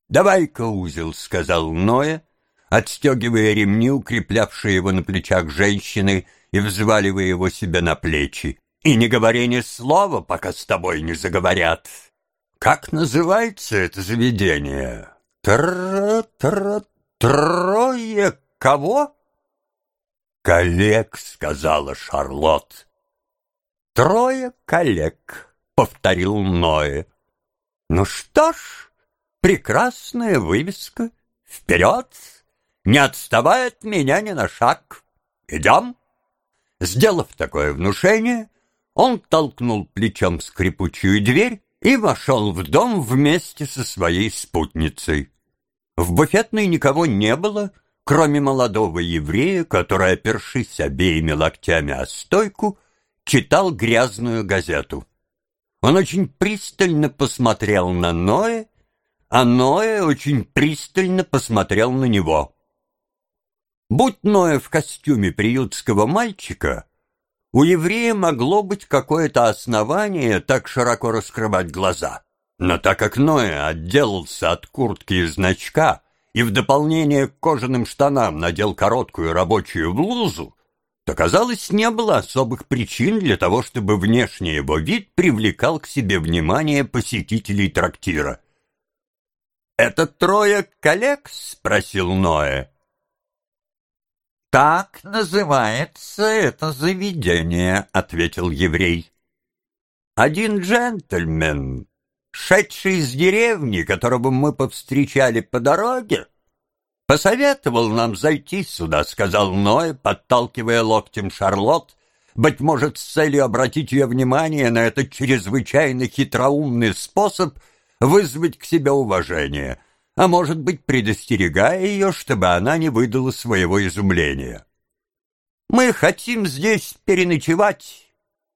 «Давай-ка узел», — сказал Ноэ, отстегивая ремни, укреплявшие его на плечах женщины, и взваливая его себе на плечи. «И не говори ни слова, пока с тобой не заговорят. Как называется это заведение? Трое кого?» «Коллег», — сказала Шарлотт. «Трое коллег», — повторил Ноэ. «Ну что ж, прекрасная вывеска. Вперед! Не отставай от меня ни на шаг. Идем!» Сделав такое внушение, он толкнул плечом скрипучую дверь и вошел в дом вместе со своей спутницей. В буфетной никого не было, кроме молодого еврея, который, опершись обеими локтями о стойку, читал грязную газету. Он очень пристально посмотрел на Ноэ, а Ноэ очень пристально посмотрел на него. Будь Ноэ в костюме приютского мальчика, у еврея могло быть какое-то основание так широко раскрывать глаза. Но так как Ноэ отделался от куртки и значка и в дополнение к кожаным штанам надел короткую рабочую блузу, то, казалось, не было особых причин для того, чтобы внешний его вид привлекал к себе внимание посетителей трактира. «Это трое коллег?» — спросил Ноэ. «Так называется это заведение», — ответил еврей. «Один джентльмен, шедший из деревни, которого мы повстречали по дороге, посоветовал нам зайти сюда», — сказал Ноэ, подталкивая локтем Шарлотт, быть может, с целью обратить ее внимание на этот чрезвычайно хитроумный способ вызвать к себе уважение, а может быть, предостерегая ее, чтобы она не выдала своего изумления. «Мы хотим здесь переночевать».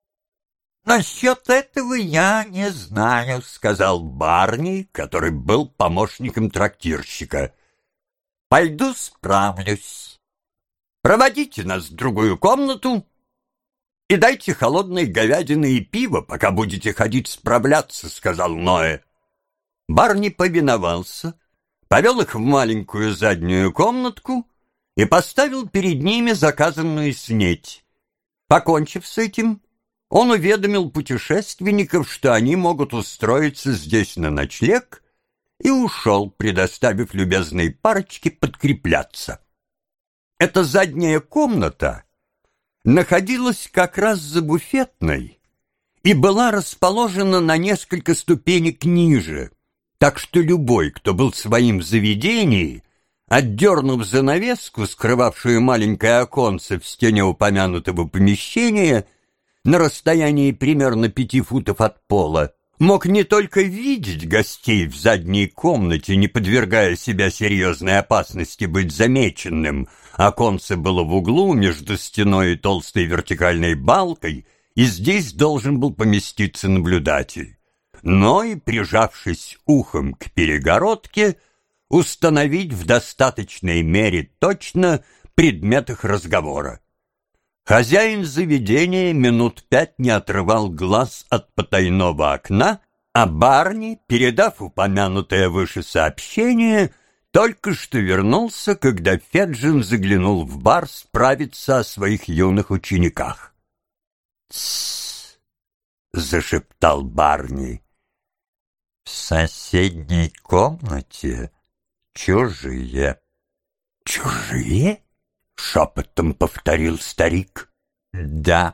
«Насчет этого я не знаю», — сказал Барни, который был помощником трактирщика. «Пойду справлюсь. Проводите нас в другую комнату и дайте холодной говядины и пива, пока будете ходить справляться», — сказал Ноэ. Барни повиновался, повел их в маленькую заднюю комнатку и поставил перед ними заказанную снеть. Покончив с этим, он уведомил путешественников, что они могут устроиться здесь на ночлег, и ушел, предоставив любезной парочке подкрепляться. Эта задняя комната находилась как раз за буфетной и была расположена на несколько ступенек ниже, так что любой, кто был в своем заведении, отдернув занавеску, скрывавшую маленькое оконце в стене упомянутого помещения, на расстоянии примерно 5 футов от пола, мог не только видеть гостей в задней комнате, не подвергая себя серьезной опасности быть замеченным, оконце было в углу между стеной и толстой вертикальной балкой, и здесь должен был поместиться наблюдатель, но и, прижавшись ухом к перегородке, установить в достаточной мере точно предмет их разговора. Хозяин заведения минут 5 не отрывал глаз от потайного окна, а Барни, передав упомянутое выше сообщение, только что вернулся, когда Феджин заглянул в бар справиться о своих юных учениках. «Тссс!» — зашептал Барни. «В соседней комнате чужие». «Чужие?» — шепотом повторил старик. «Да,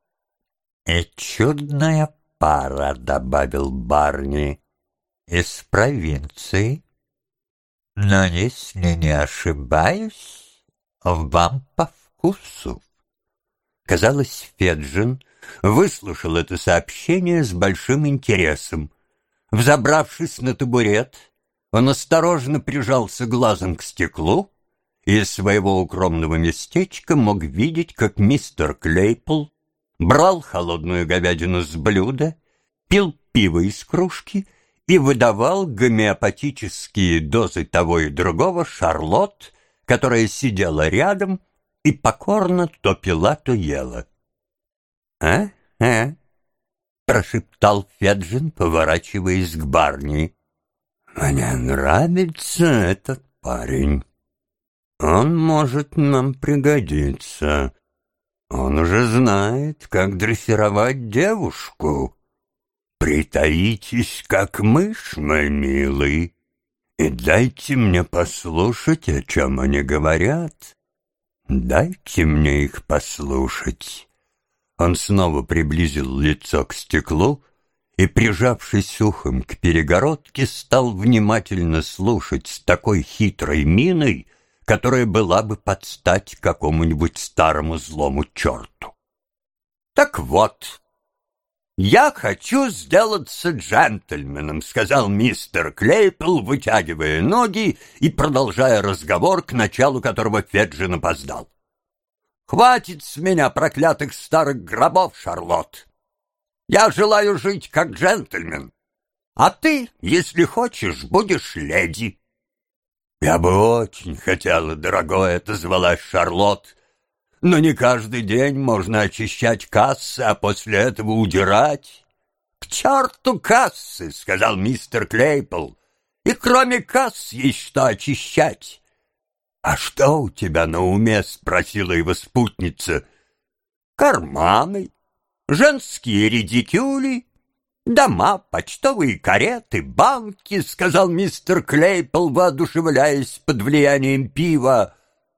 и чудная пара», — добавил Барни, — «из провинции. Но, если не ошибаюсь, вам по вкусу». Казалось, Феджин выслушал это сообщение с большим интересом. Взобравшись на табурет, он осторожно прижался глазом к стеклу и из своего укромного местечка мог видеть, как мистер Клейпл брал холодную говядину с блюда, пил пиво из кружки и выдавал гомеопатические дозы того и другого Шарлотт, которая сидела рядом и покорно то пила, то ела. «А-а», — прошептал Феджин, поворачиваясь к Барни. Мне нравится этот парень. Он может нам пригодиться. Он уже знает, как дрессировать девушку. Притаитесь, как мышь, мой милый, и дайте мне послушать, о чем они говорят. Дайте мне их послушать». Он снова приблизил лицо к стеклу и, прижавшись ухом к перегородке, стал внимательно слушать с такой хитрой миной, которая была бы под стать какому-нибудь старому злому черту. «Так вот, я хочу сделаться джентльменом», — сказал мистер Клейпл, вытягивая ноги и продолжая разговор, к началу которого Феджин опоздал. «Хватит с меня проклятых старых гробов, Шарлотт. Я желаю жить как джентльмен, а ты, если хочешь, будешь леди». «Я бы очень хотела, дорогой», — отозвалась Шарлотт, «но не каждый день можно очищать кассы, а после этого удирать». «К черту кассы», — сказал мистер Клейпл, «и кроме касс есть что очищать». «А что у тебя на уме?» — спросила его спутница. «Карманы, женские редикюли, дома, почтовые кареты, банки», — сказал мистер Клейпл, воодушевляясь под влиянием пива.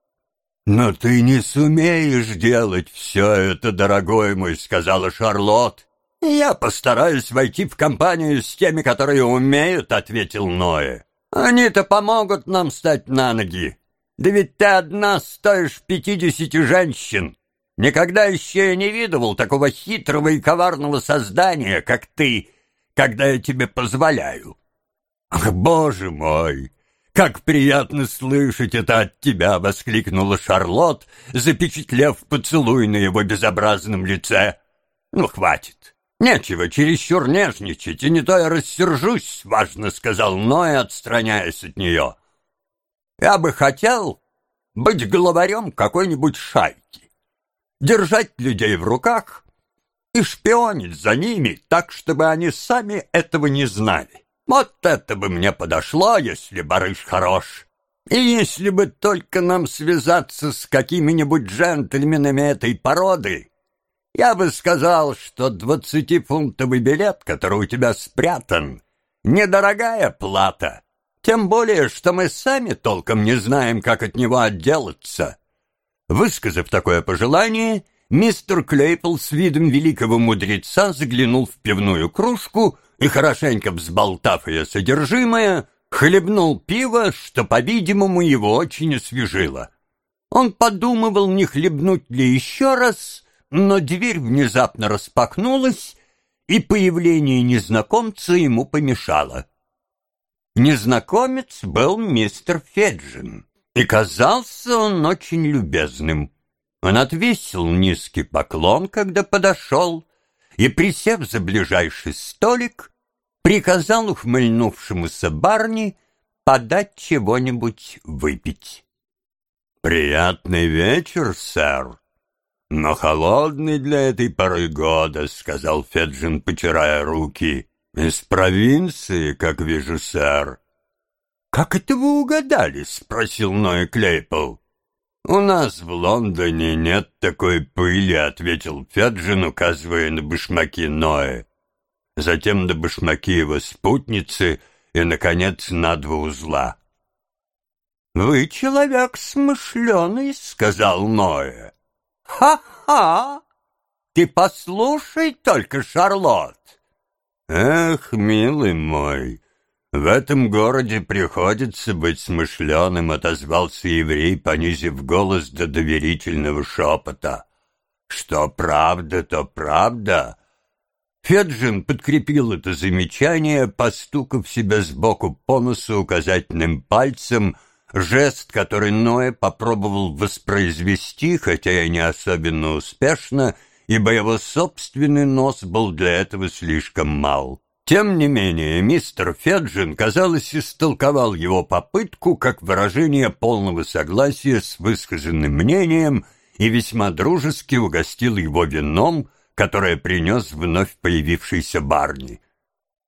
«Но ты не сумеешь делать все это, дорогой мой», — сказала Шарлотт. «Я постараюсь войти в компанию с теми, которые умеют», — ответил Ноэ. «Они-то помогут нам встать на ноги. Да ведь ты одна стоишь 50 женщин. Никогда еще я не видывал такого хитрого и коварного создания, как ты, когда я тебе позволяю». «Ах, боже мой! Как приятно слышать это от тебя!» — воскликнула Шарлотт, запечатлев поцелуй на его безобразном лице. «Ну, хватит. Нечего чересчур нежничать, и не то я рассержусь», — важно сказал Ноэ, отстраняясь от нее. «Я бы хотел быть главарем какой-нибудь шайки, держать людей в руках и шпионить за ними так, чтобы они сами этого не знали. Вот это бы мне подошло, если барыш хорош. И если бы только нам связаться с какими-нибудь джентльменами этой породы, я бы сказал, что 20-фунтовый билет, который у тебя спрятан, недорогая плата. Тем более, что мы сами толком не знаем, как от него отделаться». Высказав такое пожелание, мистер Клейпл с видом великого мудреца заглянул в пивную кружку и, хорошенько взболтав ее содержимое, хлебнул пиво, что, по-видимому, его очень освежило. Он подумывал, не хлебнуть ли еще раз, но дверь внезапно распахнулась, и появление незнакомца ему помешало. Незнакомец был мистер Феджин, и казался он очень любезным. Он отвесил низкий поклон, когда подошел, и, присев за ближайший столик, приказал ухмыльнувшемуся барни подать чего-нибудь выпить. «Приятный вечер, сэр, но холодный для этой поры года», — сказал Феджин, потирая руки. «Из провинции, как вижу, сэр». «Как это вы угадали?» — спросил Ноэ Клейпл. «У нас в Лондоне нет такой пыли», — ответил Феджин, указывая на башмаки Ноэ. Затем на башмаки его спутницы и, наконец, на 2 узла. «Вы человек смышленый», — сказал Ноэ. «Ха-ха! Ты послушай только, Шарлотт!» «Эх, милый мой, в этом городе приходится быть смышленым», — отозвался еврей, понизив голос до доверительного шепота. «Что правда, то правда». Феджин подкрепил это замечание, постукав себя сбоку по носу указательным пальцем, жест, который Ноэ попробовал воспроизвести, хотя и не особенно успешно, ибо его собственный нос был для этого слишком мал. Тем не менее, мистер Феджин, казалось, истолковал его попытку как выражение полного согласия с высказанным мнением и весьма дружески угостил его вином, которое принес вновь появившийся барни.